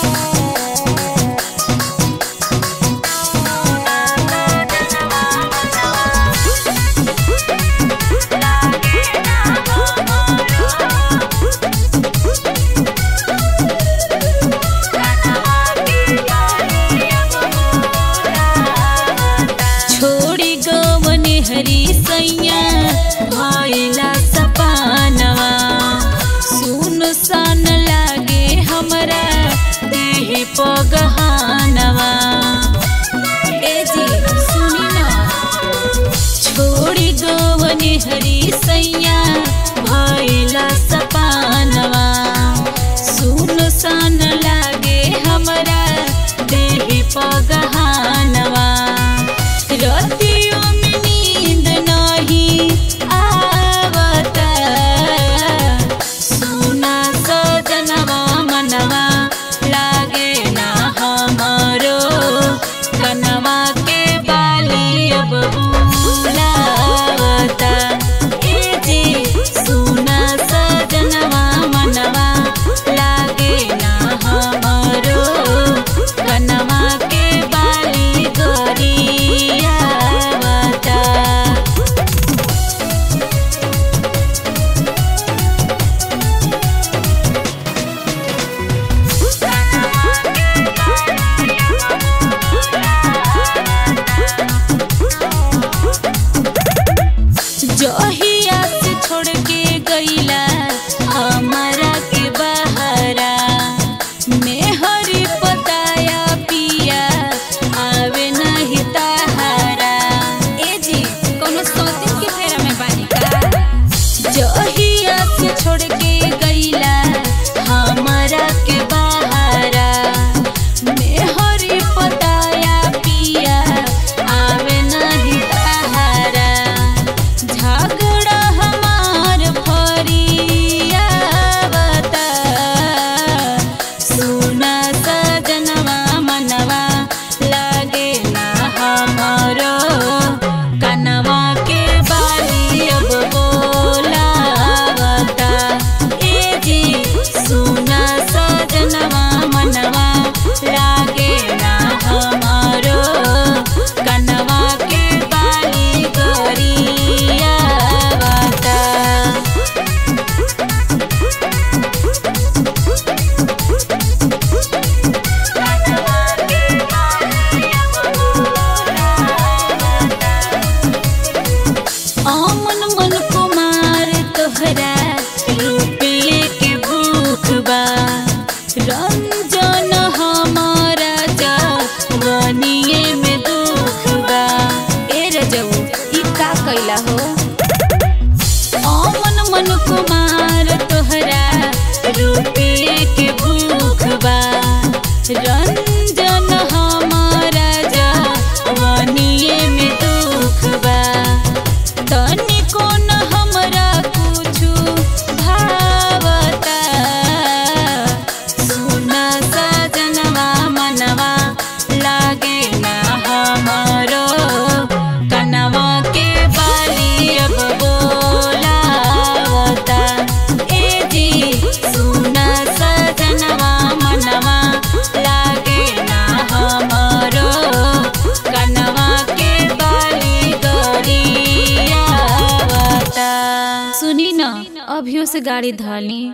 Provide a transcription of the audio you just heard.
हरी सैया भइला सपनवा सुन सन लागे हमरा देह पगहानवा। ए जी सुनी ना, छोड़ी गवनी हरी सैया भइला सपनवा सुन सन लागे हमरा देह पगहानवा। रतियों में नींद नहीं आवता सुना सजनवा मनवा लागे ना हमरो कनवा के बाली अब बुलावता। ए जी सुना सजनवा मनवा लागे ना हमरो कनवा के बाली गोरिया। जहिया से छोड़ के गईला हमारा के बहरा मेहरी पताया पिया आवे नहीं तहारा। ए जी कोनो सोतिन के फेरा में बानी का। जहिया से छोड़ के गईला हमारा के बहरा मेहरी पताया पिया आवे नहीं तहारा। झगड़ा हमार फरिया बता सुना सजनवा मनवा लागे ना हमरो कनवा के बाली अब बोलावता। ए जी सुना सजनवा मनवा लागे ना हमरो कनवा के बाली गोरिया। अमन मन कुमार तोहरा रुपये के भूख बा रंजन हमारा जवनिए में दुख बा। ए रजऊ ई का कैला हो। अमन मन कुमार तोहरा रुपये के भूख बा रंजन हमारा जवनिए में दुख बा। तनिको न हमरा कुछु भावता सुना सजनवा मनवा लागे ना हमरो कनवा के बाली अब बोलावता। ए जी सुना सजनवा मनवा लागे ना हमरो कनवा के बाली गोरिया। सुनी ना अभियो से गाड़ी धाली।